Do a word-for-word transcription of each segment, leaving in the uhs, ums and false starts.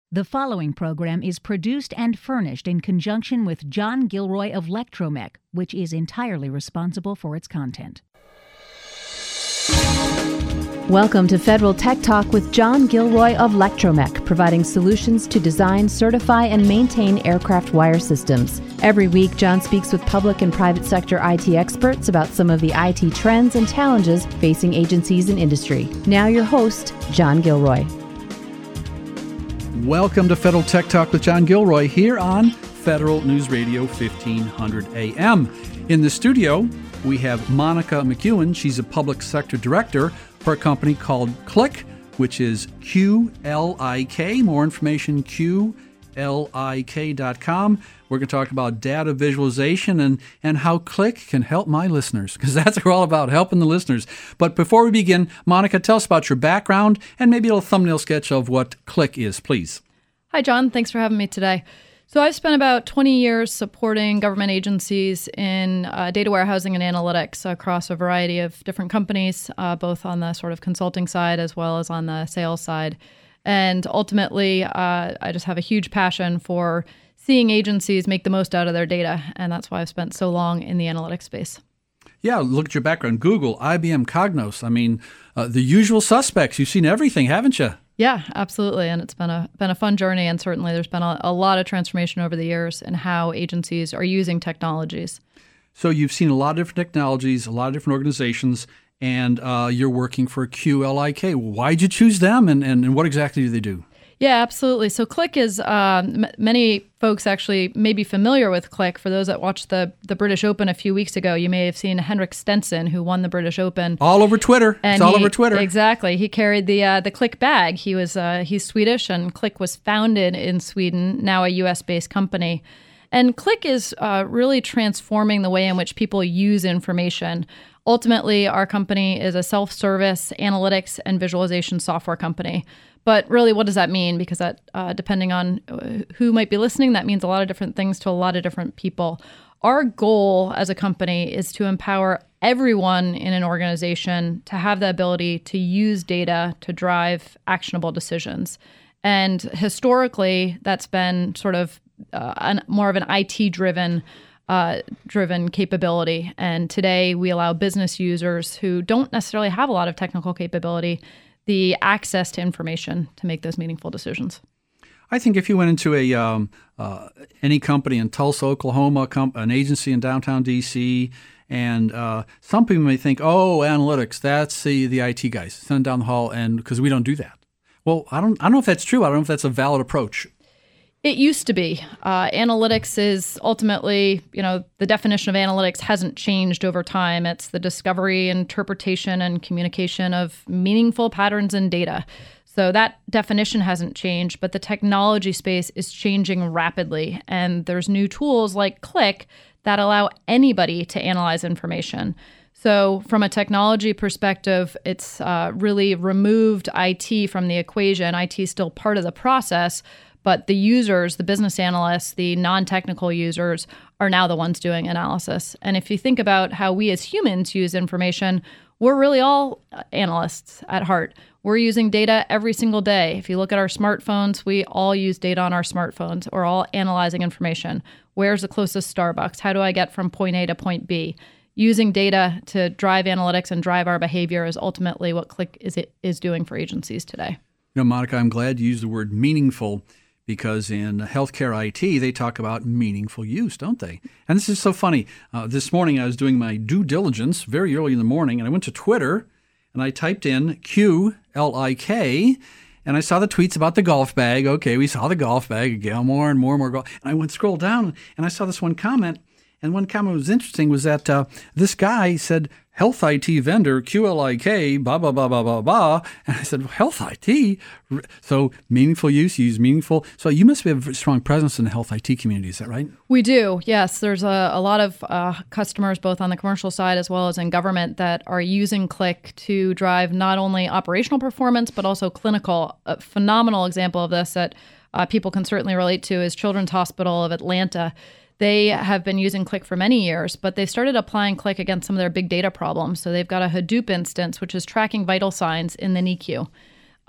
The following program is produced and furnished in conjunction with John Gilroy of Lectromech, which is entirely responsible for its content. Welcome to Federal Tech Talk with John Gilroy of Lectromech, providing solutions to design, certify, and maintain aircraft wire systems. Every week, John speaks with public and private sector I T experts about some of the I T trends and challenges facing agencies and industry. Now your host, John Gilroy. Welcome to Federal Tech Talk with John Gilroy here on Federal News Radio fifteen hundred A M. In the studio, we have Monica McEwen. She's a public sector director for a company called Qlik, which is Q L I K. More information, Q L I K dot com. We're going to talk about data visualization and, and how Qlik can help my listeners, because that's what we're all about, helping the listeners. But before we begin, Monica, tell us about your background and maybe a little thumbnail sketch of what Qlik is, please. Hi, John. Thanks for having me today. So I've spent about twenty years supporting government agencies in uh, data warehousing and analytics across a variety of different companies, uh, both on the sort of consulting side as well as on the sales side. And ultimately, uh, I just have a huge passion for seeing agencies make the most out of their data. And that's why I've spent so long in the analytics space. Yeah, look at your background. Google, I B M, Cognos. I mean, uh, the usual suspects. You've seen everything, haven't you? Yeah, absolutely. And it's been a been a fun journey. And certainly there's been a, a lot of transformation over the years in how agencies are using technologies. So you've seen a lot of different technologies, a lot of different organizations, and uh, you're working for Q L I K. Why'd you choose them, and, and, and what exactly do they do? Yeah, absolutely. So Qlik is, um, m- many folks actually may be familiar with Qlik. For those that watched the, the British Open a few weeks ago, you may have seen Henrik Stenson, who won the British Open. All over Twitter. And it's all he, over Twitter. Exactly. He carried the uh, the Qlik bag. He was uh, he's Swedish, and Qlik was founded in Sweden, now a U S-based company. And Qlik is uh, really transforming the way in which people use information. Ultimately, our company is a self-service analytics and visualization software company. But really, what does that mean? Because that, uh, depending on who might be listening, that means a lot of different things to a lot of different people. Our goal as a company is to empower everyone in an organization to have the ability to use data to drive actionable decisions. And historically, that's been sort of uh, an, more of an I T-driven Uh, driven capability. And today we allow business users who don't necessarily have a lot of technical capability the access to information to make those meaningful decisions. I think if you went into a um, uh, any company in Tulsa, Oklahoma, com- an agency in downtown D C, and uh, some people may think, oh, analytics, that's the, the I T guys. Send them down the hall, and because we don't do that. Well, I don't I don't know if that's true. I don't know if that's a valid approach. It used to be. Uh, analytics is ultimately, you know, the definition of analytics hasn't changed over time. It's the discovery, interpretation, and communication of meaningful patterns in data. So that definition hasn't changed, but the technology space is changing rapidly. And there's new tools like Qlik that allow anybody to analyze information. So from a technology perspective, it's uh, really removed I T from the equation. I T is still part of the process, but the users, the business analysts, the non-technical users are now the ones doing analysis. And if you think about how we as humans use information, we're really all analysts at heart. We're using data every single day. If you look at our smartphones, we all use data on our smartphones. We're all analyzing information. Where's the closest Starbucks? How do I get from point A to point B? Using data to drive analytics and drive our behavior is ultimately what Qlik is, is doing for agencies today. You know, Monica, I'm glad you used the word meaningful, because in healthcare I T, they talk about meaningful use, don't they? And this is so funny. Uh, this morning, I was doing my due diligence very early in the morning, and I went to Twitter, and I typed in Q L I K, and I saw the tweets about the golf bag. Okay, we saw the golf bag again, more and more and more golf. And I went scroll down, and I saw this one comment, and one comment was interesting was that uh, this guy said, health I T vendor, Q L I K, blah, blah, blah, blah, blah, blah. And I said, well, health I T? So meaningful use, you use meaningful. So you must have a strong presence in the health I T community. Is that right? We do, yes. There's a, a lot of uh, customers, both on the commercial side as well as in government, that are using Qlik to drive not only operational performance, but also clinical. A phenomenal example of this that uh, people can certainly relate to is Children's Hospital of Atlanta. They have been using Qlik for many years, but they started applying Qlik against some of their big data problems. So they've got a Hadoop instance, which is tracking vital signs in the N I C U.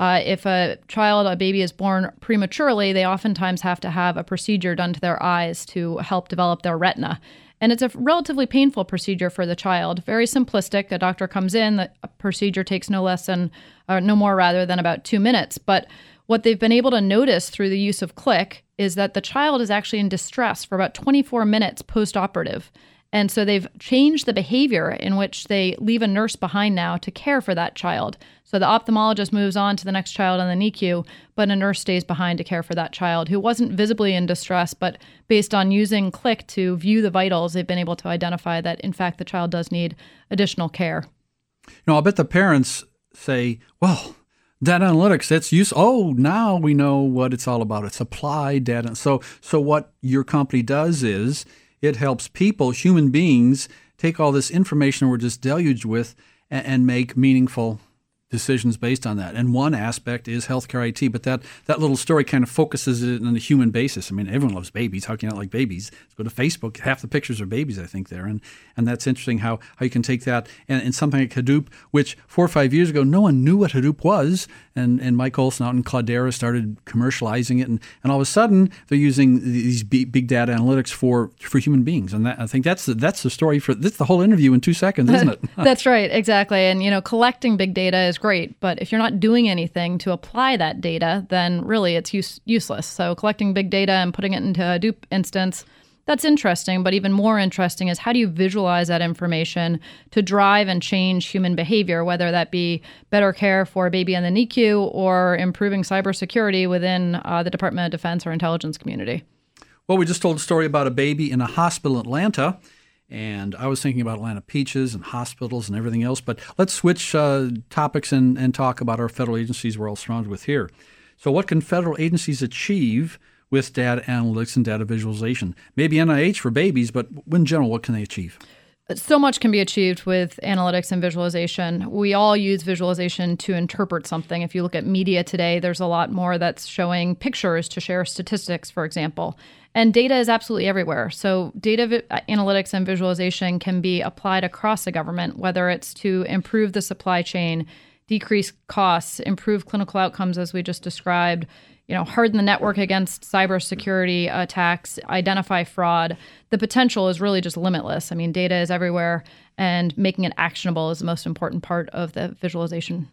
Uh, if a child, a baby is born prematurely, they oftentimes have to have a procedure done to their eyes to help develop their retina. And it's a relatively painful procedure for the child. Very simplistic. A doctor comes in, the procedure takes no less than, or no more rather than about two minutes. But what they've been able to notice through the use of Click is that the child is actually in distress for about twenty-four minutes post-operative. And so they've changed the behavior in which they leave a nurse behind now to care for that child. So the ophthalmologist moves on to the next child in the N I C U, but a nurse stays behind to care for that child who wasn't visibly in distress, but based on using Click to view the vitals, they've been able to identify that, in fact, the child does need additional care. You know, I'll bet the parents say, well, data analytics, that's use. Oh, now we know what it's all about. It's applied data. So, so what your company does is it helps people, human beings, take all this information we're just deluged with and, and make meaningful decisions based on that. And one aspect is healthcare I T, but that, that little story kind of focuses it on a human basis. I mean, everyone loves babies. How can you not like babies? Let's go to Facebook. Half the pictures are babies, I think, there. And and that's interesting how, how you can take that and, and something like Hadoop, which four or five years ago, no one knew what Hadoop was. And, and Mike Olson out in Cloudera started commercializing it. And, and all of a sudden, they're using these big, big data analytics for, for human beings. And that, I think that's the, that's the story for that's the whole interview in two seconds, isn't it? That's right. Exactly. And, you know, collecting big data is great. But if you're not doing anything to apply that data, then really it's use, useless. So collecting big data and putting it into a Hadoop instance, that's interesting. But even more interesting is how do you visualize that information to drive and change human behavior, whether that be better care for a baby in the N I C U or improving cybersecurity within uh, the Department of Defense or intelligence community. Well, we just told a story about a baby in a hospital in Atlanta. And I was thinking about Atlanta Peaches and hospitals and everything else. But let's switch uh, topics and, and talk about our federal agencies we're all surrounded with here. So what can federal agencies achieve with data analytics and data visualization? Maybe N I H for babies, but in general, what can they achieve? So much can be achieved with analytics and visualization. We all use visualization to interpret something. If you look at media today, there's a lot more that's showing pictures to share statistics, for example. And data is absolutely everywhere. So data vi- analytics and visualization can be applied across the government, whether it's to improve the supply chain, decrease costs, improve clinical outcomes, as we just described, you know, harden the network against cybersecurity attacks, identify fraud. The potential is really just limitless. I mean, data is everywhere, and making it actionable is the most important part of the visualization.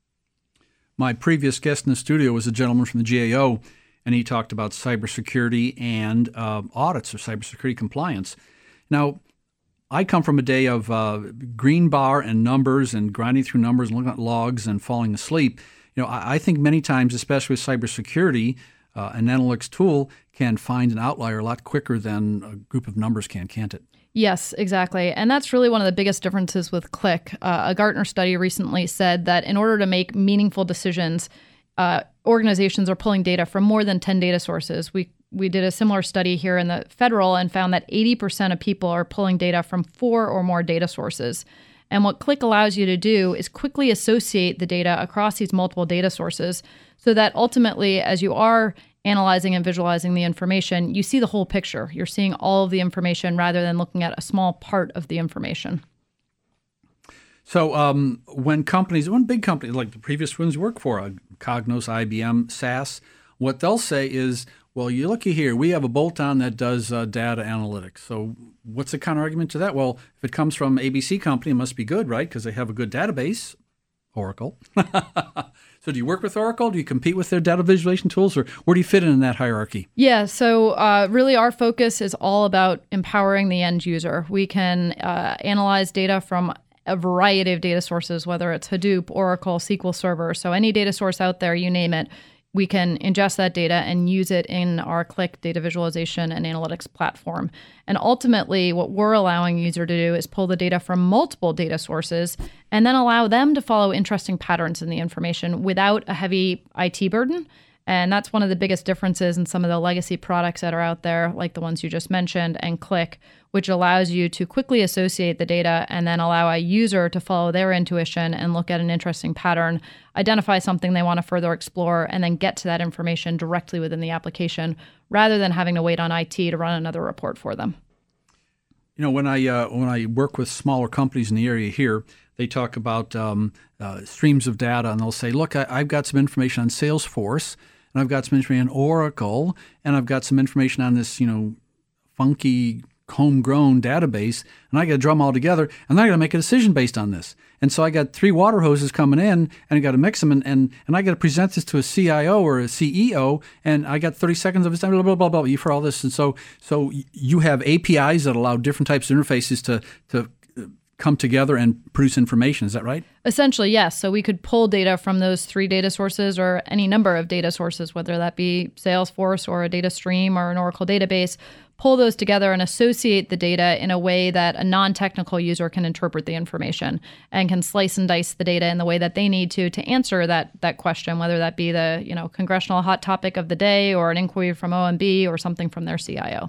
My previous guest in the studio was a gentleman from the G A O, and he talked about cybersecurity and uh, audits or cybersecurity compliance. Now, I come from a day of uh, green bar and numbers and grinding through numbers and looking at logs and falling asleep. You know, I, I think many times, especially with cybersecurity, uh, an analytics tool can find an outlier a lot quicker than a group of numbers can, can't it? Yes, exactly. And that's really one of the biggest differences with Click. Uh, a Gartner study recently said that in order to make meaningful decisions, uh, organizations are pulling data from more than ten data sources. We we did a similar study here in the federal and found that eighty percent of people are pulling data from four or more data sources. And what Click allows you to do is quickly associate the data across these multiple data sources so that ultimately, as you are analyzing and visualizing the information, you see the whole picture. You're seeing all of the information rather than looking at a small part of the information. So um, when companies, when big companies like the previous ones you work for, uh, Cognos, I B M, S A S, what they'll say is, well, you looky here, we have a bolt-on that does uh, data analytics. So what's the counter argument to that? Well, if it comes from A B C company, it must be good, right? Because they have a good database, Oracle. So do you work with Oracle? Do you compete with their data visualization tools? Or where do you fit in, in that hierarchy? Yeah, so uh, really our focus is all about empowering the end user. We can uh, analyze data from a variety of data sources, whether it's Hadoop, Oracle, S Q L Server. So any data source out there, you name it, we can ingest that data and use it in our Click data visualization and analytics platform. And ultimately, what we're allowing a user to do is pull the data from multiple data sources and then allow them to follow interesting patterns in the information without a heavy I T burden. And that's one of the biggest differences in some of the legacy products that are out there, like the ones you just mentioned, and Click, which allows you to quickly associate the data and then allow a user to follow their intuition and look at an interesting pattern, identify something they want to further explore, and then get to that information directly within the application rather than having to wait on I T to run another report for them. You know, when I uh, when I work with smaller companies in the area here, they talk about um, uh, streams of data, and they'll say, look, I, I've got some information on Salesforce, and I've got some information on Oracle, and I've got some information on this, you know, funky homegrown database, and I got to drum all together, and I got to make a decision based on this. And so I got three water hoses coming in, and I got to mix them, and, and, and I got to present this to a C I O or a C E O, and I got thirty seconds of his time, blah, blah, blah, blah, blah, for all this. And so so you have A P Is that allow different types of interfaces to to come together and produce information. Is that right? Essentially, yes. So we could pull data from those three data sources or any number of data sources, whether that be Salesforce or a data stream or an Oracle database, pull those together and associate the data in a way that a non-technical user can interpret the information and can slice and dice the data in the way that they need to to answer that that question, whether that be the, you know, congressional hot topic of the day or an inquiry from O M B or something from their C I O.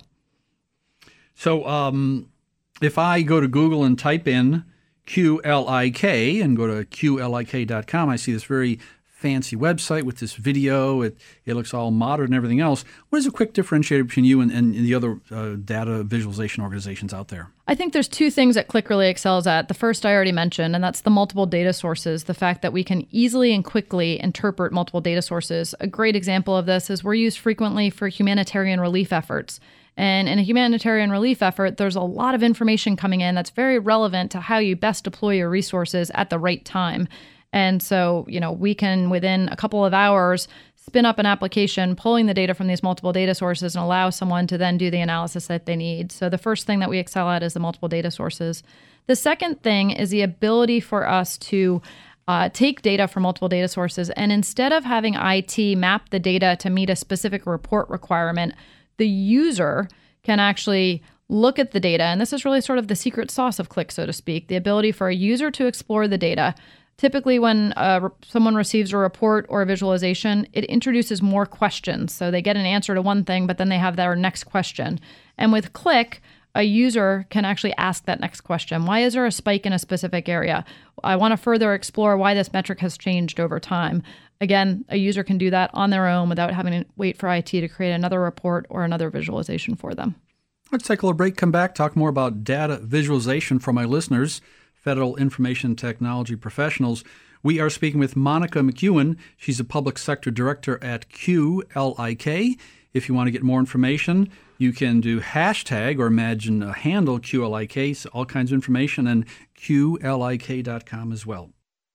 So um, if I go to Google and type in Q L I K and go to Q L I K dot com, I see this very fancy website with this video. It it looks all modern and everything else. What is a quick differentiator between you and, and the other uh, data visualization organizations out there? I think there's two things that Qlik really excels at. The first I already mentioned, and that's the multiple data sources, the fact that we can easily and quickly interpret multiple data sources. A great example of this is we're used frequently for humanitarian relief efforts. And in a humanitarian relief effort, there's a lot of information coming in that's very relevant to how you best deploy your resources at the right time. And so, you know, we can, within a couple of hours, spin up an application, pulling the data from these multiple data sources and allow someone to then do the analysis that they need. So the first thing that we excel at is the multiple data sources. The second thing is the ability for us to uh, take data from multiple data sources, and instead of having I T map the data to meet a specific report requirement, the user can actually look at the data. And this is really sort of the secret sauce of Qlik, so to speak, the ability for a user to explore the data. Typically, when uh, someone receives a report or a visualization, it introduces more questions. So they get an answer to one thing, but then they have their next question. And with Qlik, a user can actually ask that next question. Why is there a spike in a specific area? I want to further explore why this metric has changed over time. Again, a user can do that on their own without having to wait for I T to create another report or another visualization for them. Let's take a little break, come back, talk more about data visualization for my listeners, Federal Information Technology professionals. We are speaking with Monica McEwen. She's a public sector director at Q L I K. If you want to get more information, you can do hashtag or imagine a handle Q L I K, so all kinds of information, and Q L I K dot com as well.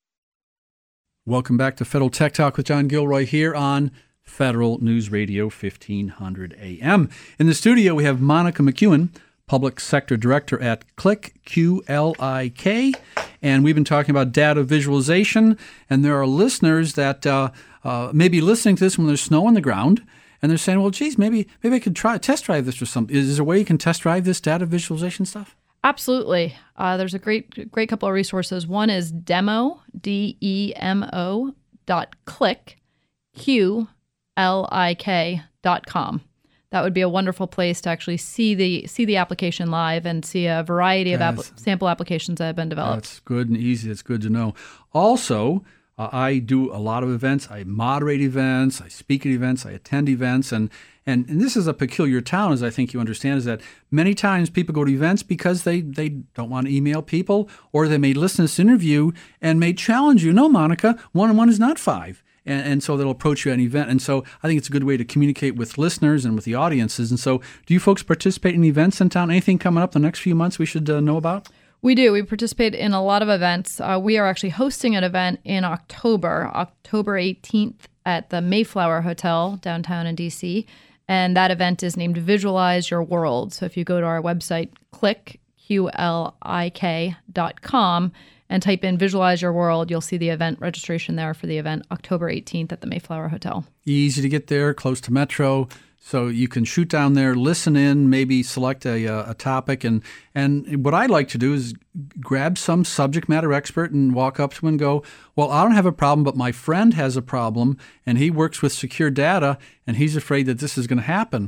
Welcome back to Federal Tech Talk with John Gilroy here on Federal News Radio fifteen hundred A M. In the studio, we have Monica McEwen, Public Sector Director at Qlik, Q L I K, and we've been talking about data visualization, and there are listeners that uh, uh, may be listening to this when there's snow on the ground, and they're saying, well, geez, maybe maybe I could try test drive this or something. Is there a way you can test drive this data visualization stuff? Absolutely. Uh, there's a great great couple of resources. One is demo, D E M O, dot Qlik, Q L I K dot com. That would be a wonderful place to actually see the see the application live and see a variety of Yes. app- sample applications that have been developed. That's good and easy. That's good to know. Also, uh, I do a lot of events. I moderate events. I speak at events. I attend events. And, and, and this is a peculiar town, as I think you understand, is that many times people go to events because they, they don't want to email people, or they may listen to this interview and may challenge you. No, Monica, one and one is not five. And, and so they'll approach you at an event. And so I think it's a good way to communicate with listeners and with the audiences. And so do you folks participate in events in town? Anything coming up the next few months we should uh, know about? We do. We participate in a lot of events. Uh, we are actually hosting an event in October, October eighteenth at the Mayflower Hotel downtown in D C. And that event is named Visualize Your World. So if you go to our website, Qlik, Q L I K dot com, and type in Visualize Your World, you'll see the event registration there for the event October eighteenth at the Mayflower Hotel. Easy to get there, close to Metro. So you can shoot down there, listen in, maybe select a, a topic. And, and what I like to do is grab some subject matter expert and walk up to him and go, well, I don't have a problem, but my friend has a problem, and he works with secure data, and he's afraid that this is going to happen.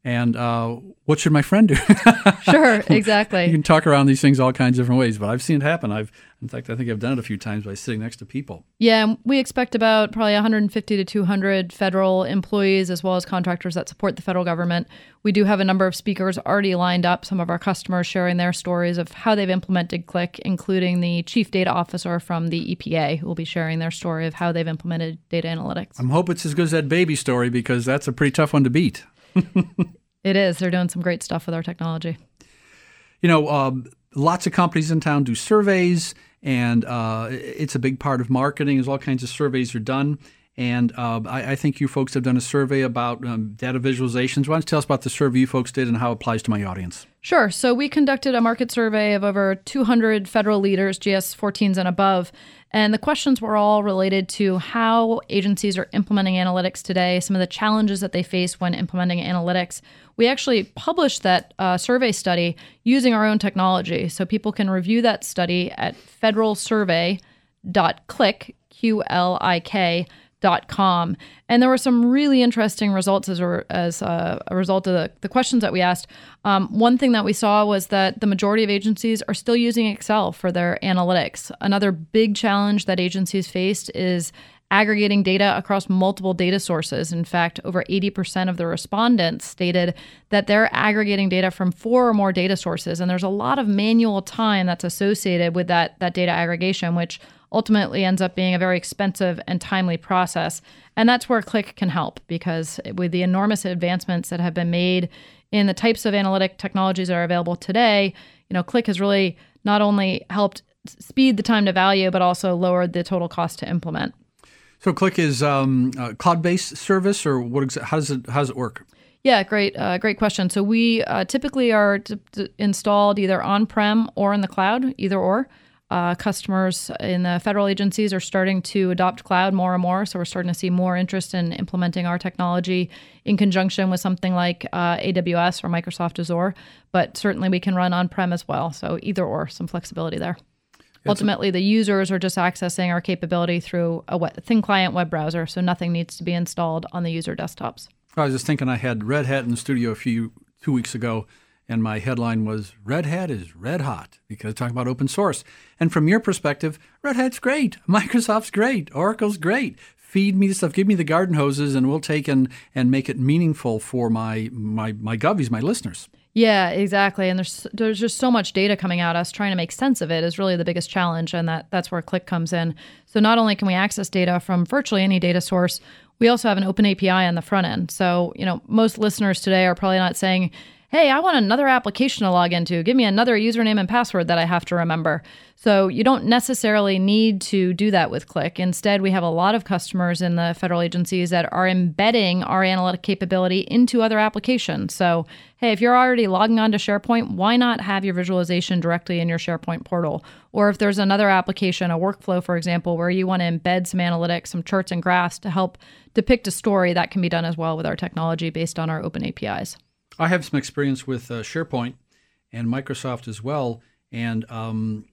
And uh, what should my friend do? Sure, exactly. You can talk around these things all kinds of different ways, but I've seen it happen. I've, in fact, I think I've done it a few times by sitting next to people. Yeah, and we expect about probably one hundred fifty to two hundred federal employees as well as contractors that support the federal government. We do have a number of speakers already lined up, some of our customers sharing their stories of how they've implemented Qlik, including the chief data officer from the E P A, who will be sharing their story of how they've implemented data analytics. I hope it's as good as that baby story, because that's a pretty tough one to beat. It is. They're doing some great stuff with our technology. You know, uh, lots of companies in town do surveys, and uh, it's a big part of marketing. There's all kinds of surveys are done. And uh, I, I think you folks have done a survey about um, data visualizations. Why don't you tell us about the survey you folks did and how it applies to my audience? Sure. So we conducted a market survey of over two hundred federal leaders, G S fourteens and above. And the questions were all related to how agencies are implementing analytics today, some of the challenges that they face when implementing analytics. We actually published that uh, survey study using our own technology. So people can review that study at federal survey dot qlik, Q L I K, dot com. And there were some really interesting results as a, as a, a result of the, the questions that we asked. Um, one thing that we saw was that the majority of agencies are still using Excel for their analytics. Another big challenge that agencies faced is aggregating data across multiple data sources. In fact, over eighty percent of the respondents stated that they're aggregating data from four or more data sources. And there's a lot of manual time that's associated with that, that data aggregation, which ultimately ends up being a very expensive and timely process. And that's where Qlik can help, because with the enormous advancements that have been made in the types of analytic technologies that are available today, you know, Qlik has really not only helped speed the time to value, but also lowered the total cost to implement. So Qlik is um, a cloud-based service, or what? Exa- how does it how does it work? Yeah, great, uh, great question. So we uh, typically are t- t- installed either on-prem or in the cloud, either or. Uh, customers in the federal agencies are starting to adopt cloud more and more, so we're starting to see more interest in implementing our technology in conjunction with something like uh, A W S or Microsoft Azure. But certainly we can run on-prem as well, so either or, some flexibility there. It's Ultimately, the users are just accessing our capability through a web, thin client web browser, so nothing needs to be installed on the user desktops. I was just thinking, I had Red Hat in the studio a few two weeks ago, and my headline was, Red Hat is red hot, because talking about open source. And from your perspective, Red Hat's great, Microsoft's great, Oracle's great. Feed me the stuff, give me the garden hoses, and we'll take and, and make it meaningful for my, my, my govies, my listeners. Yeah, exactly. And there's there's just so much data coming at us. Trying to make sense of it is really the biggest challenge, and that, that's where Qlik comes in. So not only can we access data from virtually any data source, we also have an open A P I on the front end. So, you know, most listeners today are probably not saying, hey, I want another application to log into. Give me another username and password that I have to remember. So you don't necessarily need to do that with Qlik. Instead, we have a lot of customers in the federal agencies that are embedding our analytic capability into other applications. So, hey, if you're already logging onto SharePoint, why not have your visualization directly in your SharePoint portal? Or if there's another application, a workflow, for example, where you want to embed some analytics, some charts and graphs to help depict a story, that can be done as well with our technology based on our open A P Is. I have some experience with uh, SharePoint and Microsoft as well, and um,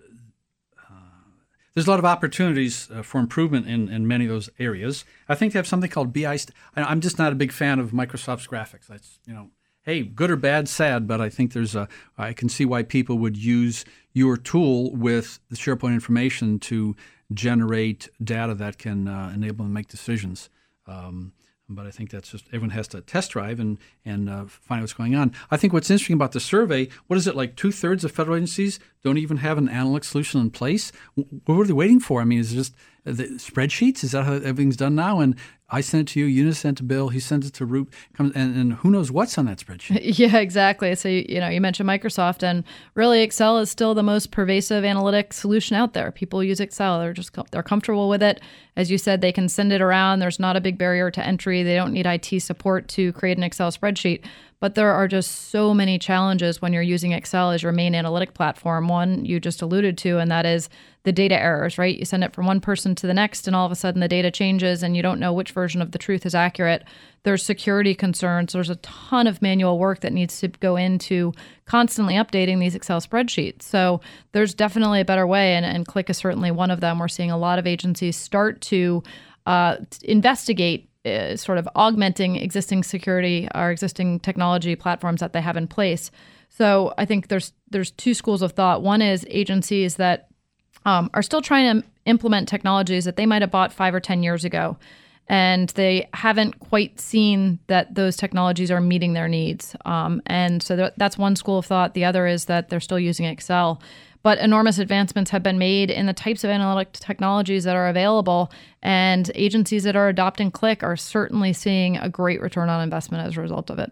uh, there's a lot of opportunities uh, for improvement in, in many of those areas. I think they have something called B I. St- I'm just not a big fan of Microsoft's graphics. That's, you know, hey, good or bad, sad, but I think there's a. I can see why people would use your tool with the SharePoint information to generate data that can uh, enable them to make decisions. Um, But I think that's just, everyone has to test drive and, and uh, find out what's going on. I think what's interesting about the survey, what is it, like two-thirds of federal agencies don't even have an analytic solution in place? What are they waiting for? I mean, is it just the spreadsheets? Is that how everything's done now? And I sent it to you, Eunice sent it to Bill, he sends it to Root, and, and who knows what's on that spreadsheet? Yeah, exactly. So, you know, you mentioned Microsoft, and really Excel is still the most pervasive analytic solution out there. People use Excel. They're just, they're comfortable with it. As you said, they can send it around. There's not a big barrier to entry. They don't need I T support to create an Excel spreadsheet. But there are just so many challenges when you're using Excel as your main analytic platform. One you just alluded to, and that is the data errors, right? You send it from one person to the next, and all of a sudden the data changes, and you don't know which version of the truth is accurate. There's security concerns. There's a ton of manual work that needs to go into constantly updating these Excel spreadsheets. So there's definitely a better way, and, and Qlik is certainly one of them. We're seeing a lot of agencies start to uh, investigate uh, sort of augmenting existing security or existing technology platforms that they have in place. So I think there's there's two schools of thought. One is agencies that um, are still trying to implement technologies that they might have bought five or ten years ago, and they haven't quite seen that those technologies are meeting their needs. Um, and so th- that's one school of thought. The other is that they're still using Excel. But enormous advancements have been made in the types of analytic technologies that are available, and agencies that are adopting Qlik are certainly seeing a great return on investment as a result of it.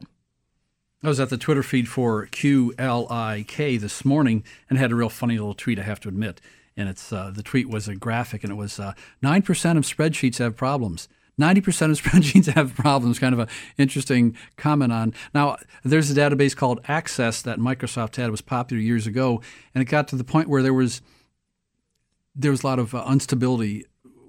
I was at the Twitter feed for Q L I K this morning and had a real funny little tweet, I have to admit. And it's uh, the tweet was a graphic, and it was uh, nine percent of spreadsheets have problems. ninety percent of spreadsheets have problems, kind of an interesting comment on. Now, there's a database called Access that Microsoft had. It was popular years ago, and it got to the point where there was there was a lot of uh, instability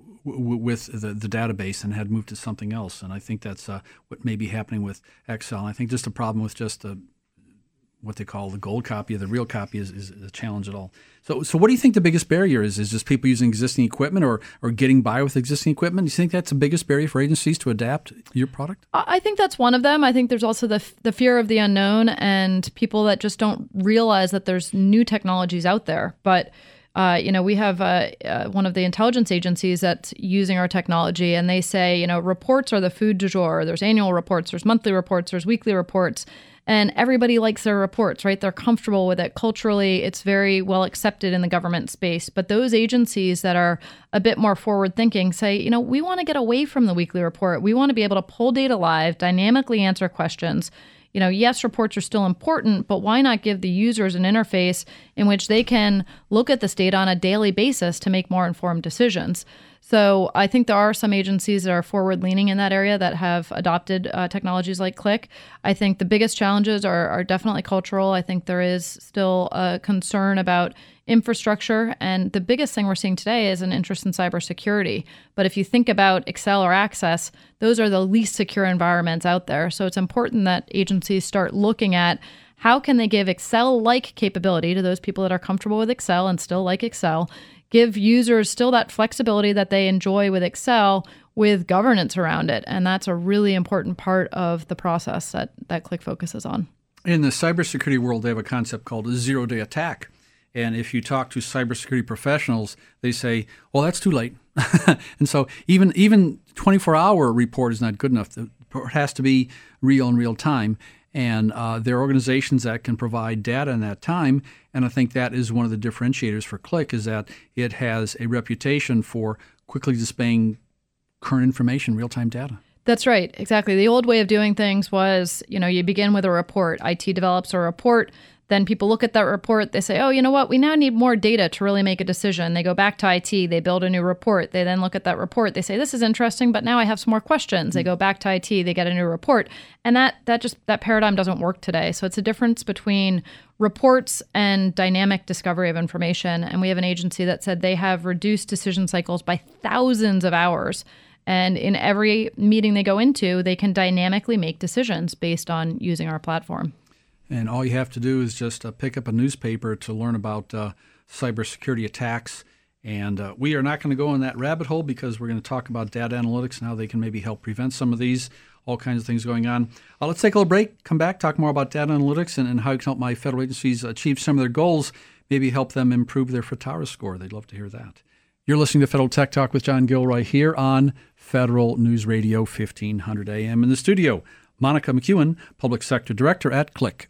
w- with the, the database and had moved to something else. And I think that's uh, what may be happening with Excel. And I think just a problem with just the what they call the gold copy or the real copy is, is a challenge at all. So so what do you think the biggest barrier is? Is just people using existing equipment or, or getting by with existing equipment? Do you think that's the biggest barrier for agencies to adapt your product? I think that's one of them. I think there's also the the fear of the unknown and people that just don't realize that there's new technologies out there. But Uh, you know, we have uh, uh, one of the intelligence agencies that's using our technology, and they say, you know, reports are the food du jour. There's annual reports, there's monthly reports, there's weekly reports, and everybody likes their reports, right? They're comfortable with it. Culturally, it's very well accepted in the government space. But those agencies that are a bit more forward thinking say, you know, we want to get away from the weekly report. We want to be able to pull data live, dynamically answer questions. You know, yes, reports are still important, but why not give the users an interface in which they can look at this data on a daily basis to make more informed decisions? So I think there are some agencies that are forward-leaning in that area that have adopted uh, technologies like Qlik. I think the biggest challenges are, are definitely cultural. I think there is still a concern about infrastructure, and the biggest thing we're seeing today is an interest in cybersecurity. But if you think about Excel or Access, those are the least secure environments out there. So it's important that agencies start looking at how can they give Excel-like capability to those people that are comfortable with Excel and still like Excel, give users still that flexibility that they enjoy with Excel with governance around it. And that's a really important part of the process that, that Qlik focuses on. In the cybersecurity world, they have a concept called a zero-day attack. And if you talk to cybersecurity professionals, they say, well, that's too late. And so even even twenty-four hour report is not good enough. The report has to be real in real time. And uh, there are organizations that can provide data in that time. And I think that is one of the differentiators for Qlik, is that it has a reputation for quickly displaying current information, real-time data. That's right. Exactly. The old way of doing things was, you know, you begin with a report. I T develops a report. Then people look at that report. They say, oh, you know what? We now need more data to really make a decision. They go back to I T. They build a new report. They then look at that report. They say, this is interesting, but now I have some more questions. Mm-hmm. They go back to I T. They get a new report. And that that just that paradigm doesn't work today. So it's a difference between reports and dynamic discovery of information. And we have an agency that said they have reduced decision cycles by thousands of hours. And in every meeting they go into, they can dynamically make decisions based on using our platform. And all you have to do is just uh, pick up a newspaper to learn about uh, cybersecurity attacks. And uh, we are not going to go in that rabbit hole because we're going to talk about data analytics and how they can maybe help prevent some of these, all kinds of things going on. Uh, let's take a little break, come back, talk more about data analytics and, and how you can help my federal agencies achieve some of their goals, maybe help them improve their FITARA score. They'd love to hear that. You're listening to Federal Tech Talk with John Gilroy here on Federal News Radio fifteen hundred A M. In the studio, Monica McEwen, Public Sector Director at Qlik.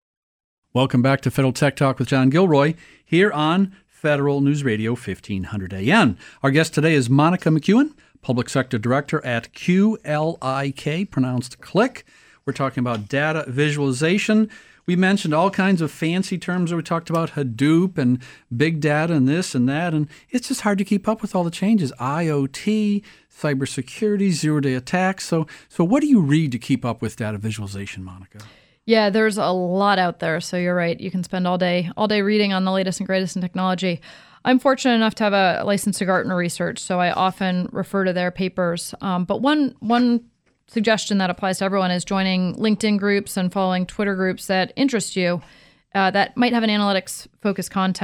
Welcome back to Federal Tech Talk with John Gilroy here on Federal News Radio fifteen hundred A M. Our guest today is Monica McEwen, Public Sector Director at Q L I K, pronounced Qlik. We're talking about data visualization. We mentioned all kinds of fancy terms. We talked about Hadoop and big data and this and that, and it's just hard to keep up with all the changes. I O T, cybersecurity, zero-day attacks. So, so what do you read to keep up with data visualization, Monica? Yeah, there's a lot out there. So you're right. You can spend all day, all day reading on the latest and greatest in technology. I'm fortunate enough to have a license to Gartner Research, so I often refer to their papers. Um, but one one suggestion that applies to everyone is joining LinkedIn groups and following Twitter groups that interest you, uh, that might have an analytics-focused content.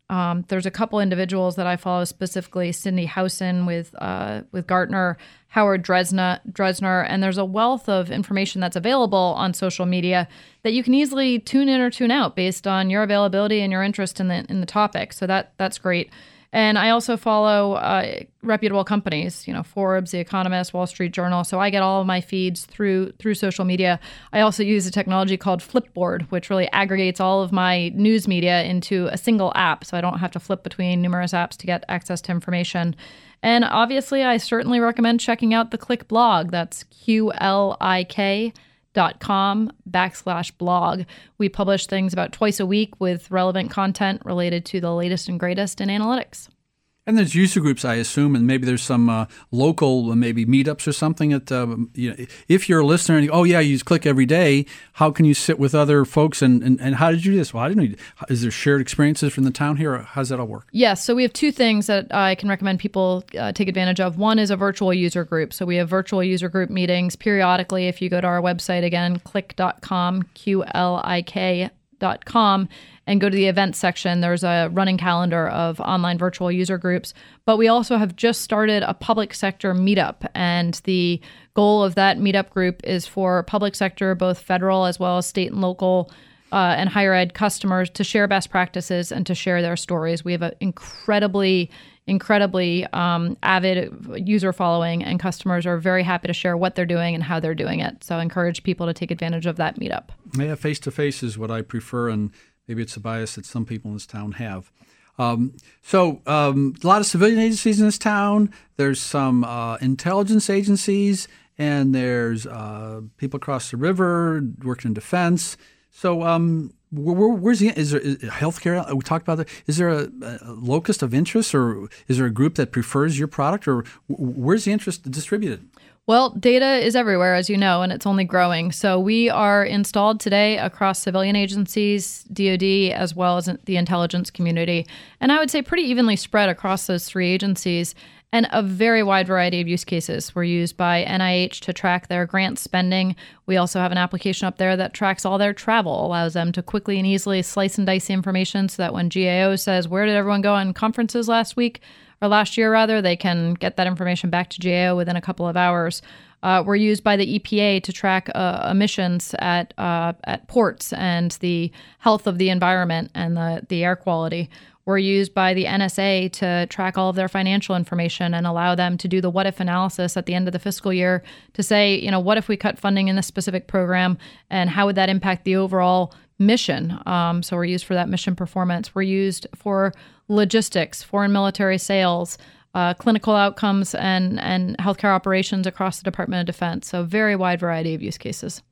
Um, there's a couple individuals that I follow specifically, Cindy Howson with uh, with Gartner, Howard Dresner, Dresner, and there's a wealth of information that's available on social media that you can easily tune in or tune out based on your availability and your interest in the in the topic. So that that's great. And I also follow uh, reputable companies, you know, Forbes, The Economist, Wall Street Journal. So I get all of my feeds through through social media. I also use a technology called Flipboard, which really aggregates all of my news media into a single app. So I don't have to flip between numerous apps to get access to information. And obviously, I certainly recommend checking out the Qlik blog. That's Q L I K dot com backslash blog. We publish things about twice a week with relevant content related to the latest and greatest in analytics. And there's user groups, I assume, and maybe there's some uh, local, uh, maybe meetups or something. At uh, you know, if you're a listener and you, oh yeah, you use Qlik every day, how can you sit with other folks and, and, and how did you do this? Well, I didn't know. Is there shared experiences from the town here? Or how does that all work? Yes, so we have two things that I can recommend people uh, take advantage of. One is a virtual user group. So we have virtual user group meetings periodically. If you go to our website again, qlik dot com, Q L I K dot com, and go to the events section, there's a running calendar of online virtual user groups. But we also have just started a public sector meetup. And the goal of that meetup group is for public sector, both federal as well as state and local uh, and higher ed customers to share best practices and to share their stories. We have an incredibly, incredibly um, avid user following, and customers are very happy to share what they're doing and how they're doing it. So I encourage people to take advantage of that meetup. Yeah, face-to-face is what I prefer, and maybe it's a bias that some people in this town have. Um, so um, a lot of civilian agencies in this town. There's some uh, intelligence agencies, and there's uh, people across the river working in defense. So um, where, where's the is there is healthcare? We talked about that. Is there a, a locus of interest, or is there a group that prefers your product, or where's the interest distributed? Well, data is everywhere, as you know, and it's only growing. So we are installed today across civilian agencies, D O D, as well as the intelligence community. And I would say pretty evenly spread across those three agencies. And a very wide variety of use cases were used by N I H to track their grant spending. We also have an application up there that tracks all their travel, allows them to quickly and easily slice and dice the information so that when G A O says, where did everyone go on conferences last week? Or last year, rather, they can get that information back to G A O within a couple of hours. Uh, were used by the E P A to track uh, emissions at uh, at ports and the health of the environment and the, the air quality. Were used by the N S A to track all of their financial information and allow them to do the what-if analysis at the end of the fiscal year to say, you know, what if we cut funding in this specific program, and how would that impact the overall mission? Um, so we're used for that mission performance. We're used for logistics, foreign military sales, uh, clinical outcomes, and, and healthcare operations across the Department of Defense. So very wide variety of use cases.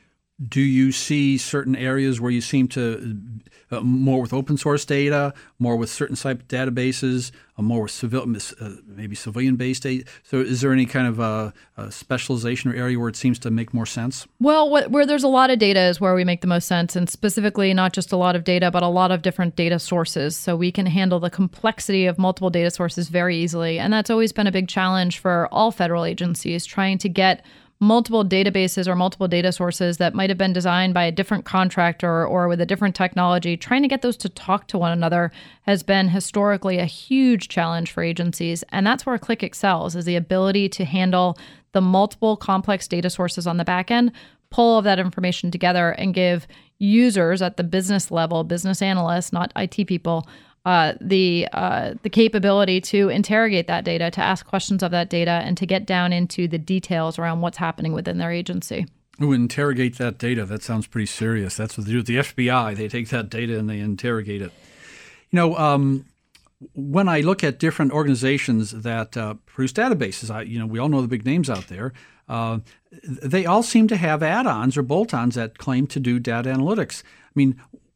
Do you see certain areas where you seem to uh, more with open source data, more with certain type databases, uh, more with civil, uh, maybe civilian-based data? So is there any kind of uh, uh, specialization or area where it seems to make more sense? Well, what, where there's a lot of data is where we make the most sense, and specifically not just a lot of data, but a lot of different data sources. So we can handle the complexity of multiple data sources very easily. And that's always been a big challenge for all federal agencies, trying to get multiple databases or multiple data sources that might have been designed by a different contractor or with a different technology. Trying to get those to talk to one another has been historically a huge challenge for agencies. And that's where Qlik excels, is the ability to handle the multiple complex data sources on the back end, pull all of that information together, and give users at the business level, business analysts, not I T people, Uh, the uh, the capability to interrogate that data, to ask questions of that data, and to get down into the details around what's happening within their agency. Ooh, interrogate that data. That sounds pretty serious. That's what they do with the F B I. They take that data and they interrogate it. You know, um, when I look at different organizations that uh, produce databases, I, you know, we all know the big names out there. Uh, they all seem to have add-ons or bolt-ons that claim to do data analytics. I mean,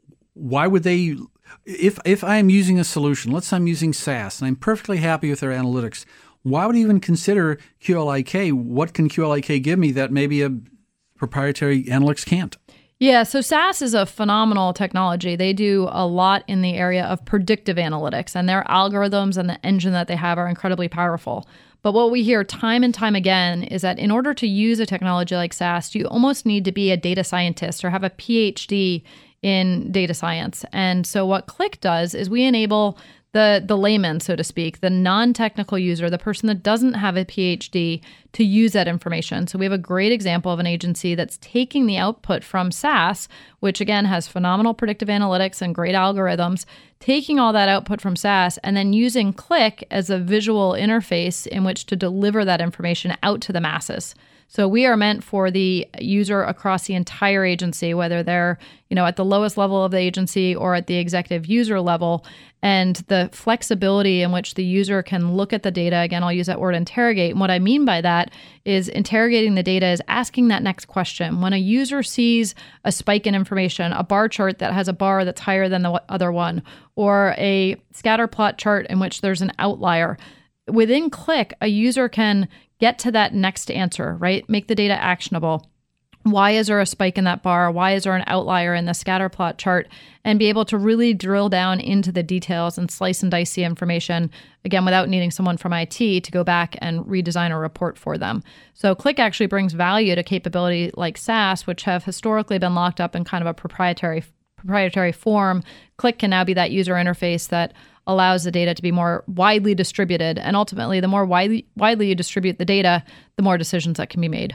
why would they? If if I'm using a solution, let's say I'm using SaaS, and I'm perfectly happy with their analytics, why would I even consider Q L I K? What can Q L I K give me that maybe a proprietary analytics can't? Yeah, so SaaS is a phenomenal technology. They do a lot in the area of predictive analytics, and their algorithms and the engine that they have are incredibly powerful. But what we hear time and time again is that in order to use a technology like SaaS, you almost need to be a data scientist or have a P H D in data science. And so what Qlik does is we enable the the layman, so to speak, the non-technical user, the person that doesn't have a P H D, to use that information. So we have a great example of an agency that's taking the output from SaaS, which again has phenomenal predictive analytics and great algorithms, taking all that output from SaaS and then using Qlik as a visual interface in which to deliver that information out to the masses. So we are meant for the user across the entire agency, whether they're, you know, at the lowest level of the agency or at the executive user level. And the flexibility in which the user can look at the data, again, I'll use that word interrogate. And what I mean by that is interrogating the data is asking that next question. When a user sees a spike in information, a bar chart that has a bar that's higher than the other one, or a scatter plot chart in which there's an outlier, within Qlik, a user can get to that next answer, right? Make the data actionable. Why is there a spike in that bar? Why is there an outlier in the scatter plot chart? And be able to really drill down into the details and slice and dice the information, again, without needing someone from I T to go back and redesign a report for them. So Qlik actually brings value to capability like SaaS, which have historically been locked up in kind of a proprietary proprietary form. Qlik can now be that user interface that allows the data to be more widely distributed. And ultimately, the more widely, widely you distribute the data, the more decisions that can be made.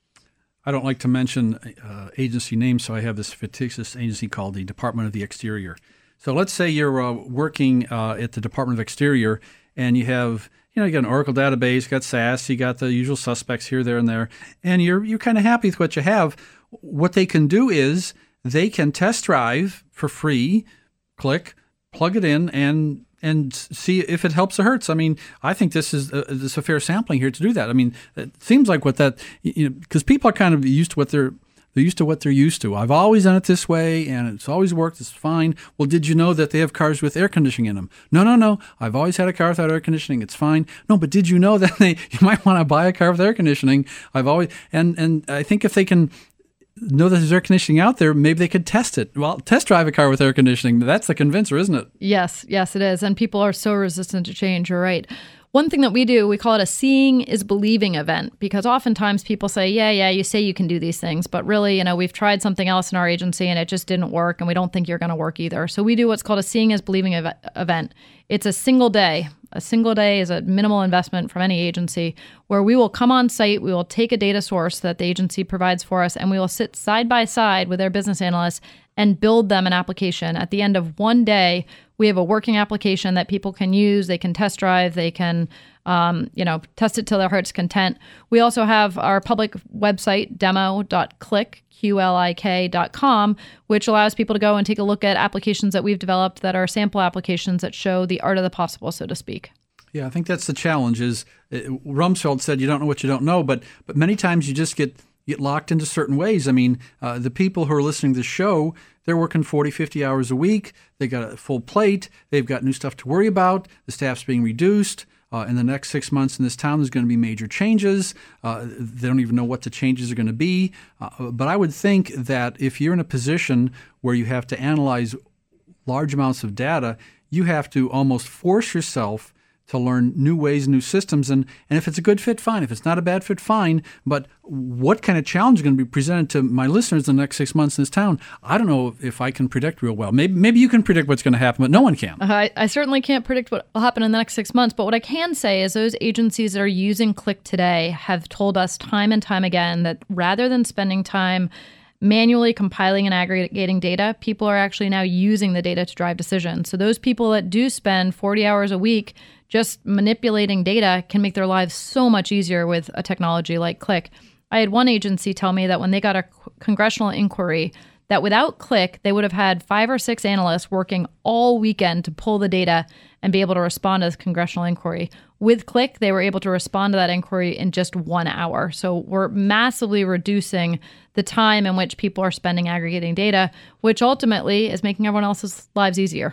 I don't like to mention uh, agency names, so I have this fictitious agency called the Department of the Exterior. So let's say you're uh, working uh, at the Department of Exterior, and you have, you know, you got an Oracle database, you got SaaS, you got the usual suspects here, there, and there, and you're you're kind of happy with what you have. What they can do is they can test drive for free, Qlik, plug it in, and and see if it helps or hurts. I mean, I think this is a, this is a fair sampling here to do that. I mean, it seems like what that, you know, because people are kind of used to what they're they're used to what they're used to. I've always done it this way, and it's always worked. It's fine. Well, did you know that they have cars with air conditioning in them? No, no, no. I've always had a car without air conditioning. It's fine. No, but did you know that they you might want to buy a car with air conditioning? I've always and and I think if they can know that there's air conditioning out there, maybe they could test it. Well, test drive a car with air conditioning. That's the convincer, isn't it? Yes, yes, it is. And people are so resistant to change. You're right. One thing that we do, we call it a seeing is believing event, because oftentimes people say, yeah, yeah, you say you can do these things, but really, you know, we've tried something else in our agency and it just didn't work, and we don't think you're going to work either. So we do what's called a seeing is believing ev- event. It's a single day. A single day is a minimal investment from any agency where we will come on site, we will take a data source that the agency provides for us, and we will sit side by side with their business analysts and build them an application. At the end of one day, we have a working application that people can use. They can test drive. They can, um, you know, test it till their heart's content. We also have our public website, demo dot qlik, Q L I K dot com, which allows people to go and take a look at applications that we've developed that are sample applications that show the art of the possible, so to speak. Yeah, I think that's the challenge. Is uh, Rumsfeld said, "You don't know what you don't know," but but many times you just get get locked into certain ways. I mean, uh, the people who are listening to the show, they're working forty, fifty hours a week. They got a full plate. They've got new stuff to worry about. The staff's being reduced. Uh, in the next six months in this town, there's going to be major changes. Uh, they don't even know what the changes are going to be. Uh, but I would think that if you're in a position where you have to analyze large amounts of data, you have to almost force yourself to learn new ways, new systems. And, and if it's a good fit, fine. If it's not a bad fit, fine. But what kind of challenge is going to be presented to my listeners in the next six months in this town? I don't know if I can predict real well. Maybe maybe you can predict what's going to happen, but no one can. Uh, I, I certainly can't predict what will happen in the next six months. But what I can say is those agencies that are using Qlik today have told us time and time again that rather than spending time manually compiling and aggregating data, people are actually now using the data to drive decisions. So those people that do spend forty hours a week just manipulating data can make their lives so much easier with a technology like Qlik. I had one agency tell me that when they got a congressional inquiry, that without Qlik, they would have had five or six analysts working all weekend to pull the data and be able to respond to this congressional inquiry. With Qlik, they were able to respond to that inquiry in just one hour. So we're massively reducing the time in which people are spending aggregating data, which ultimately is making everyone else's lives easier.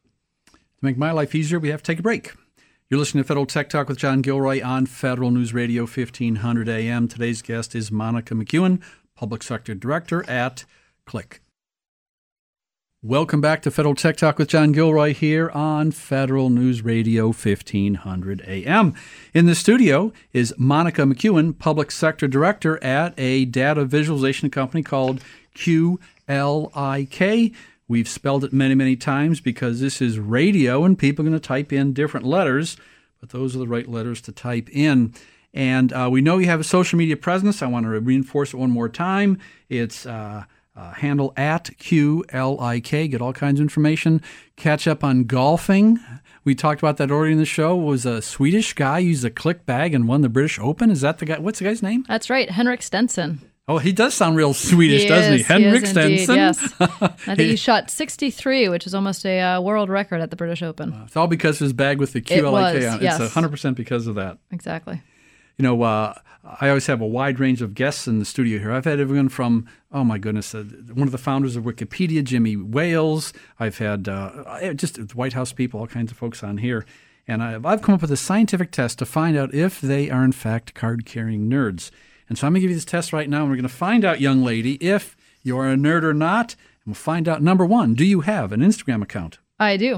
To make my life easier, we have to take a break. You're listening to Federal Tech Talk with John Gilroy on Federal News Radio fifteen hundred A M. Today's guest is Monica McEwen, Public Sector Director at Qlik. Welcome back to Federal Tech Talk with John Gilroy here on Federal News Radio fifteen hundred A M. In the studio is Monica McEwen, Public Sector Director at a data visualization company called Q L I K. We've spelled it many, many times because this is radio and people are going to type in different letters, but those are the right letters to type in. And uh, we know you have a social media presence. I want to reinforce it one more time. It's uh, Uh, handle at Q L I K. Get all kinds of information. Catch up on golfing. We talked about that earlier in the show. It was a Swedish guy used a click bag and won the British Open. Is that the guy? What's the guy's name? That's right, Henrik Stenson. Oh, he does sound real Swedish, he doesn't is, he? Henrik he is Stenson. Indeed, yes. I think he shot sixty-three, which is almost a uh, world record at the British Open. Uh, it's all because of his bag with the Q L I K it was, on it. yes. It's one hundred percent because of that. Exactly. You know, uh, I always have a wide range of guests in the studio here. I've had everyone from, oh my goodness, uh, one of the founders of Wikipedia, Jimmy Wales. I've had uh, just White House people, all kinds of folks on here. And I've, I've come up with a scientific test to find out if they are in fact card-carrying nerds. And so I'm going to give you this test right now, and we're going to find out, young lady, if you're a nerd or not. And we'll find out, number one, do you have an Instagram account? I do.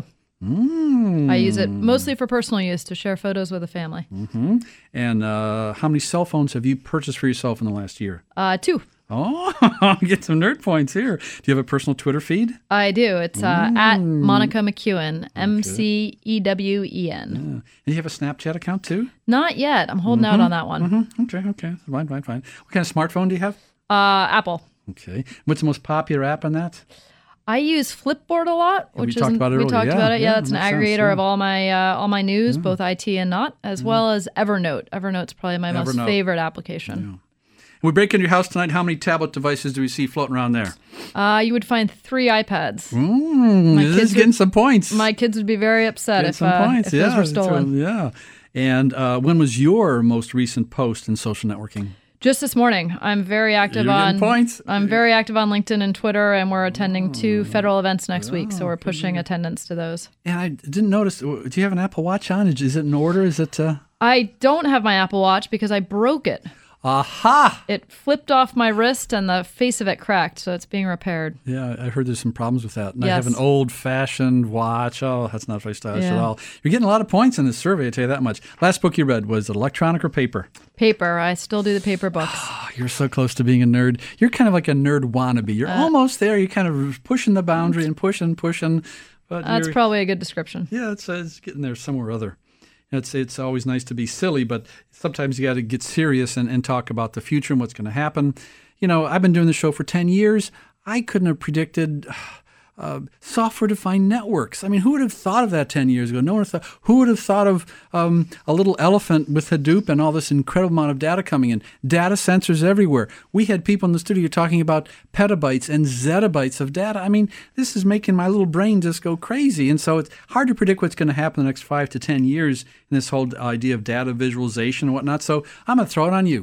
Mm. I use it mostly for personal use to share photos with the family. Mm-hmm. And uh, how many cell phones have you purchased for yourself in the last year? Uh, two. Oh, get some nerd points here. Do you have a personal Twitter feed? I do. It's uh, mm. at Monica McEwen, M C E W E N. Yeah. And you have a Snapchat account too? Not yet. I'm holding mm-hmm. out on that one. Mm-hmm. Okay, okay. Fine, fine, fine. What kind of smartphone do you have? Uh, Apple. Okay. What's the most popular app on that? I use Flipboard a lot, Yeah, which we talked is about it we earlier. talked Yeah, about it. Yeah, yeah, it's an makes sense, aggregator yeah. of all my uh, all my news, Yeah. both I T and not, as well as Evernote. Evernote's probably my most Evernote. favorite application. Yeah. We break into your house tonight. How many tablet devices do we see floating around there? Uh, you would find three iPads. Mm, My this kids is getting would- some points. My kids would be very upset Getting if, some uh, points. if yeah, those were that's stolen. what- yeah. And uh, when was your most recent post in social networking? Just this morning, I'm very active You're getting on points. I'm very active on LinkedIn and Twitter, and we're attending two federal events next week, so we're pushing attendance to those. And I didn't notice. Do you have an Apple Watch on? Is it in order? Is it? Uh... I don't have my Apple Watch because I broke it. Aha! It flipped off my wrist and the face of it cracked, so it's being repaired. Yeah, I heard there's some problems with that. And I Yes. have an old-fashioned watch. Oh, that's not very stylish at Yeah. all. You're getting a lot of points in this survey, I tell you that much. Last book you read, was it electronic or paper? Paper. I still do the paper books. Oh, you're so close to being a nerd. You're kind of like a nerd wannabe. You're Uh, almost there. You're kind of pushing the boundary and pushing, pushing. But That's you're, probably a good description. yeah, it's, uh, it's getting there somewhere or other. It's it's always nice to be silly, but sometimes you got to get serious and, and talk about the future and what's going to happen. You know, I've been doing this show for ten years. I couldn't have predicted uh, software-defined networks. I mean, who would have thought of that ten years ago? No one thought. Who would have thought of um, a little elephant with Hadoop and all this incredible amount of data coming in? Data sensors everywhere. We had people in the studio talking about petabytes and zettabytes of data. I mean, this is making my little brain just go crazy. And so it's hard to predict what's going to happen in the next five to ten years in this whole idea of data visualization and whatnot. So I'm going to throw it on you.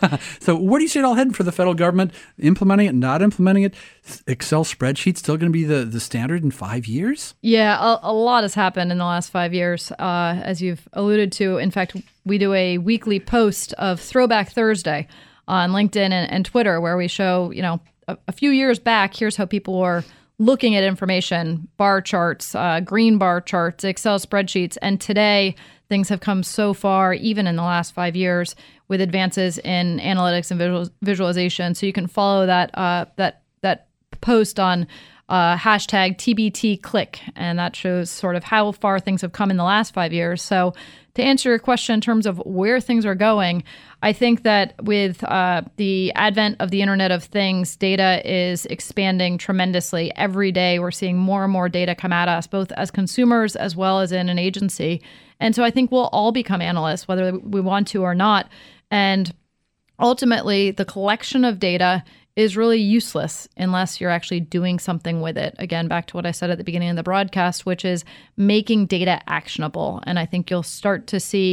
So where do you see it all heading for the federal government? Implementing it, not implementing it? Excel spreadsheets still going to be the, the standard in five years? Yeah, a, a lot has happened in the last five years, uh, as you've alluded to. In fact, we do a weekly post of Throwback Thursday on LinkedIn and, and Twitter, where we show, you know, a, a few years back, here's how people were looking at information, bar charts, uh, green bar charts, Excel spreadsheets. And today, things have come so far, even in the last five years, with advances in analytics and visual, visualization. So you can follow that uh, that that post on uh, hashtag T B T click, and that shows sort of how far things have come in the last five years. So to answer your question in terms of where things are going, I think that with uh, the advent of the Internet of Things, data is expanding tremendously. Every day we're seeing more and more data come at us, both as consumers as well as in an agency. And so I think we'll all become analysts, whether we want to or not. And ultimately, the collection of data is really useless unless you're actually doing something with it. Again, back to what I said at the beginning of the broadcast, which is making data actionable. And I think you'll start to see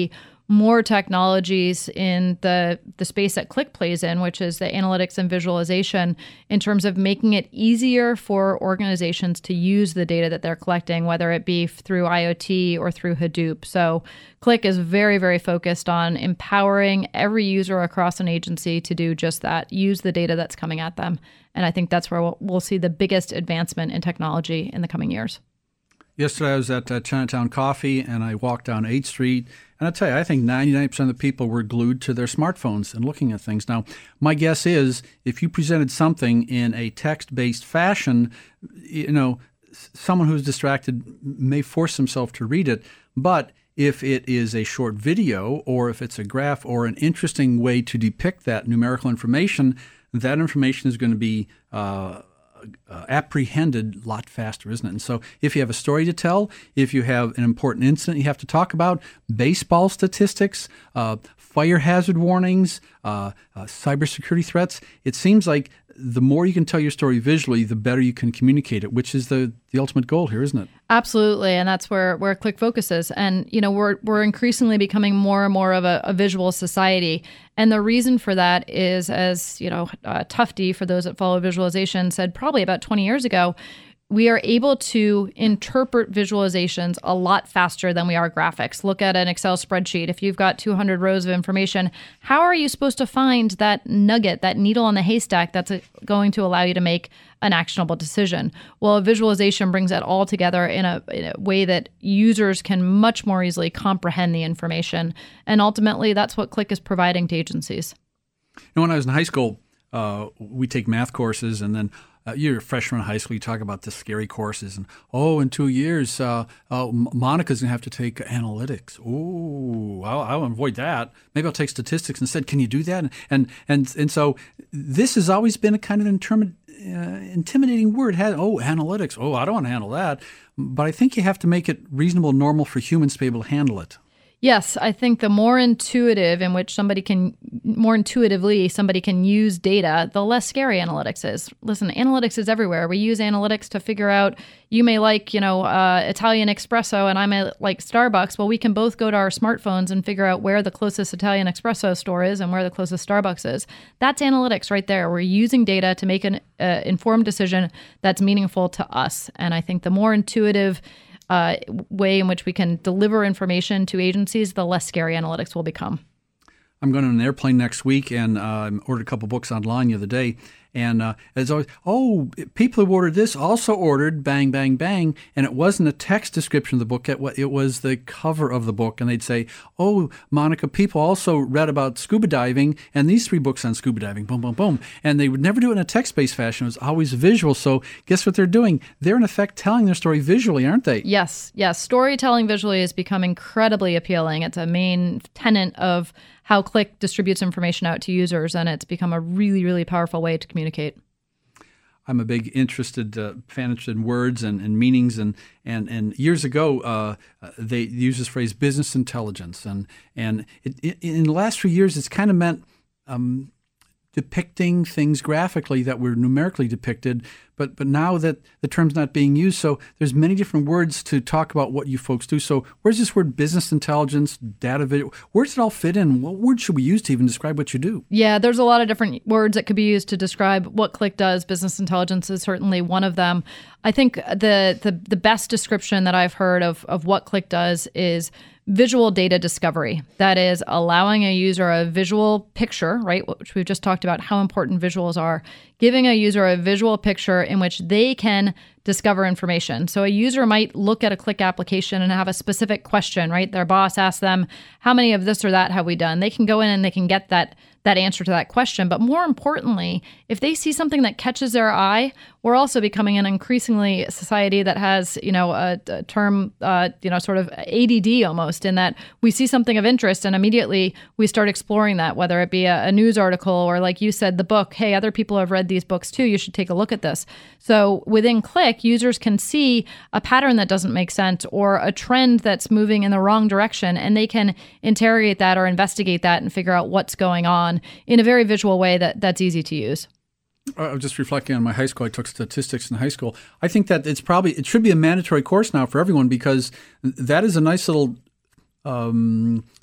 more technologies in the the space that Qlik plays in, which is the analytics and visualization, in terms of making it easier for organizations to use the data that they're collecting, whether it be through IoT or through Hadoop. So Qlik is very, very focused on empowering every user across an agency to do just that, use the data that's coming at them. And I think that's where we'll, we'll see the biggest advancement in technology in the coming years. Yesterday I was at uh, Chinatown Coffee, and I walked down eighth Street, and I tell you, I think ninety-nine percent of the people were glued to their smartphones and looking at things. Now, my guess is if you presented something in a text-based fashion, you know, someone who's distracted may force himself to read it, but if it is a short video or if it's a graph or an interesting way to depict that numerical information, that information is going to be uh, Uh, apprehended a lot faster, isn't it? And so if you have a story to tell, if you have an important incident you have to talk about, baseball statistics, uh, fire hazard warnings, uh, uh, cybersecurity threats, it seems like the more you can tell your story visually, the better you can communicate it, which is the, the ultimate goal here, isn't it? Absolutely, and that's where, where Qlik focuses. And, you know, we're we're increasingly becoming more and more of a, a visual society. And the reason for that is, as, you know, uh, Tufte, for those that follow visualization, said probably about twenty years ago, we are able to interpret visualizations a lot faster than we are graphics. Look at an Excel spreadsheet. If you've got two hundred rows of information, how are you supposed to find that nugget, that needle in the haystack that's going to allow you to make an actionable decision? Well, a visualization brings that all together in a, in a way that users can much more easily comprehend the information. And ultimately, that's what Qlik is providing to agencies. You know, when I was in high school, uh, we take math courses, and then Uh, you're a freshman in high school, you talk about the scary courses, and, oh, in two years, uh, uh, Monica's going to have to take analytics. Oh, I'll, I'll avoid that. Maybe I'll take statistics instead. Can you do that? And and and, and so this has always been a kind of intermi- uh, intimidating word. Oh, analytics. Oh, I don't want to handle that. But I think you have to make it reasonable and normal for humans to be able to handle it. Yes, I think the more intuitive in which somebody can, more intuitively somebody can use data, the less scary analytics is. Listen, analytics is everywhere. We use analytics to figure out, you may like, you know, uh, Italian espresso and I may like Starbucks. Well, we can both go to our smartphones and figure out where the closest Italian espresso store is and where the closest Starbucks is. That's analytics right there. We're using data to make an uh, informed decision that's meaningful to us. And I think the more intuitive Uh, way in which we can deliver information to agencies, the less scary analytics will become. I'm going on an airplane next week, and uh, I ordered a couple books online the other day. And uh, as always, oh, people who ordered this also ordered bang, bang, bang. And it wasn't a text description of the book. It was the cover of the book. And they'd say, oh, Monica, people also read about scuba diving and these three books on scuba diving, boom, boom, boom. And they would never do it in a text-based fashion. It was always visual. So guess what they're doing? They're, in effect, telling their story visually, aren't they? Yes, yes. Storytelling visually has become incredibly appealing. It's a main tenet of how Qlik distributes information out to users, and it's become a really, really powerful way to communicate. I'm a big interested uh, fan interested in words and, and meanings, and and and years ago uh, they used this phrase business intelligence, and and it, it, in the last few years it's kind of meant um, depicting things graphically that were numerically depicted, but but now that the term's not being used, so there's many different words to talk about what you folks do. So where's this word business intelligence, data video, where does it all fit in? What word should we use to even describe what you do? Yeah, there's a lot of different words that could be used to describe what Qlik does. Business intelligence is certainly one of them. I think the the, the best description that I've heard of, of what Qlik does is visual data discovery. That is allowing a user a visual picture, right, which we've just talked about how important visuals are, giving a user a visual picture in which they can discover information. So a user might look at a Qlik application and have a specific question, right? Their boss asks them, how many of this or that have we done? They can go in and they can get that that answer to that question. But more importantly, if they see something that catches their eye, we're also becoming an increasingly society that has, you know, a, a term, uh, you know, sort of A D D almost, in that we see something of interest and immediately we start exploring that, whether it be a, a news article or, like you said, the book. Hey, other people have read these books too. You should take a look at this. So within Qlik, users can see a pattern that doesn't make sense or a trend that's moving in the wrong direction, and they can interrogate that or investigate that and figure out what's going on in a very visual way that, that's easy to use. I was just reflecting on my high school. I took statistics in high school. I think that it's probably, it should be a mandatory course now for everyone, because that is a nice little um,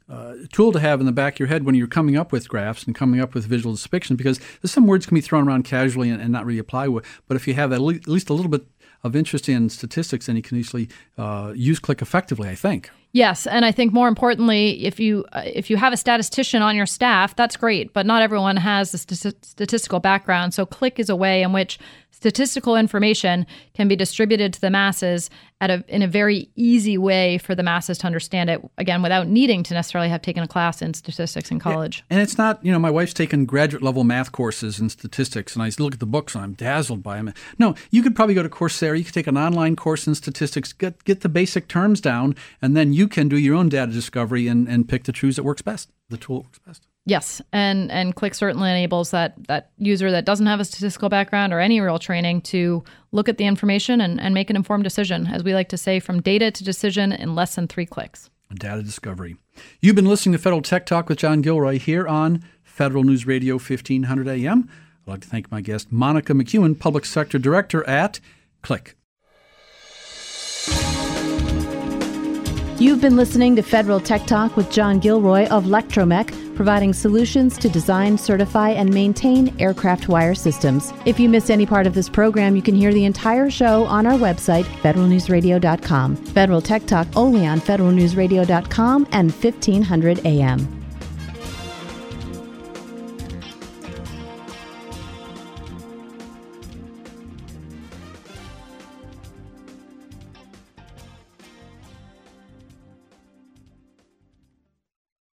uh, tool to have in the back of your head when you're coming up with graphs and coming up with visual depictions, because there's some words can be thrown around casually and, and not really apply with. But if you have at least a little bit of interest in statistics, then you can easily uh, use Qlik effectively, I think. Yes, and I think more importantly, if you uh, if you have a statistician on your staff, that's great, but not everyone has the st- statistical background. So Qlik is a way in which statistical information can be distributed to the masses at a, in a very easy way for the masses to understand it, again, without needing to necessarily have taken a class in statistics in college. Yeah, and it's not, you know, my wife's taken graduate level math courses in statistics, and I look at the books and I'm dazzled by them. No, you could probably go to Coursera, you could take an online course in statistics, get get the basic terms down, and then you can do your own data discovery and, and pick the truths that works best, the tool that works best. Yes, and and Qlik certainly enables that that user that doesn't have a statistical background or any real training to look at the information and, and make an informed decision, as we like to say, from data to decision in less than three clicks. Data discovery. You've been listening to Federal Tech Talk with John Gilroy here on Federal News Radio fifteen hundred A M. I'd like to thank my guest, Monica McEwen, Public Sector Director at Qlik. You've been listening to Federal Tech Talk with John Gilroy of Lectromech, providing solutions to design, certify, and maintain aircraft wire systems. If you missed any part of this program, you can hear the entire show on our website, federal news radio dot com. Federal Tech Talk only on federal news radio dot com and fifteen hundred A M.